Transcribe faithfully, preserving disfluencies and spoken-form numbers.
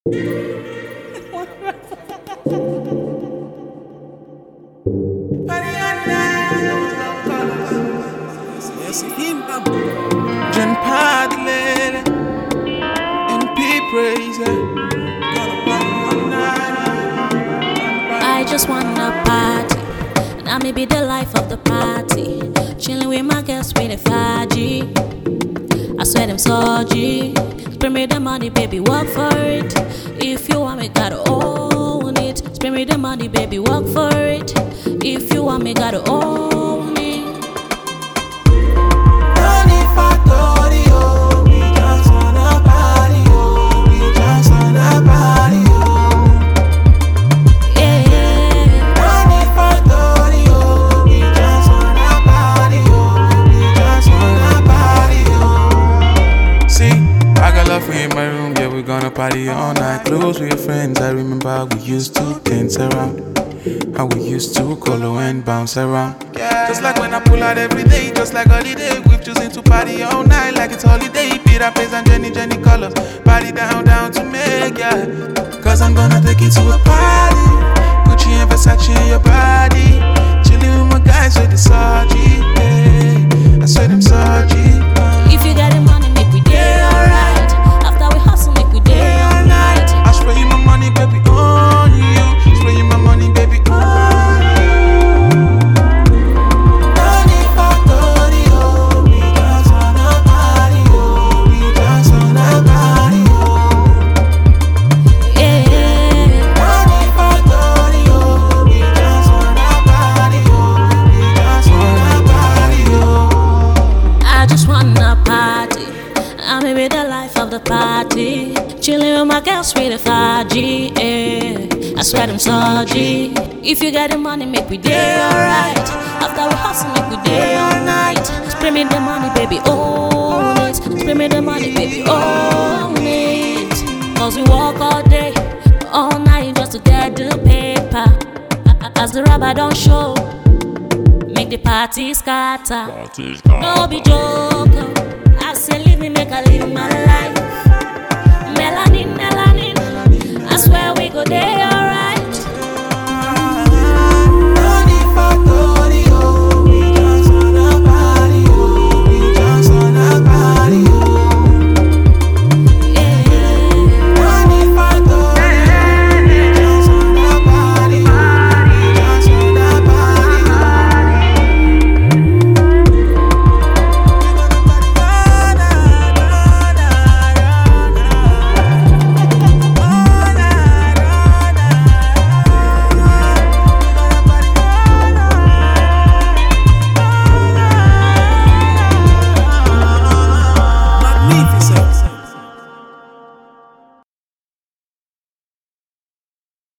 John Padley and P praise. I just wanna party, and I may be the life of the party. Chilling with my girls with a faji. I swear them so G. Spend me the money, baby, work for it. If you want me, gotta own it. Spend me the money, baby, work for it. If you want me, gotta own it. In my room, yeah, we're gonna party all night. Close with your friends, I remember how we used to dance around. How we used to color and bounce around. Yeah. Just like when I pull out every day, just like holiday. We've chosen to party all night like it's holiday. Peter Pays and Jenny Jenny colors. Party down, down to make, yeah. Cause I'm gonna take you to a party. Gucci and Versace in your body. Chilling with my guys with the Saji, yeah. I swear them Saji. Uh. If you got the money, make we day alright. After we hustle, make we day all night. I spray you my money, baby, on you. Spray you my money, baby, on you. Money for Tori, oh. We just wanna party, oh. We just wanna party, oh. Yeah. Money for Tori, oh. We just wanna party, oh. We just wanna party, oh. I just wanna party. I may be the life of the party. Chilling with my girls with a faji, yeah. I swear them so G. If you got the money, make we day alright. After we hustle, make we day all night. Spray me the money, baby, own it. Spray me the money, baby, own it. Cause we walk all day, all night just to get the paper. As the rabbi don't show, make the party scatter. No be joke. I say leave me, make I live my life. Melanin, melanin.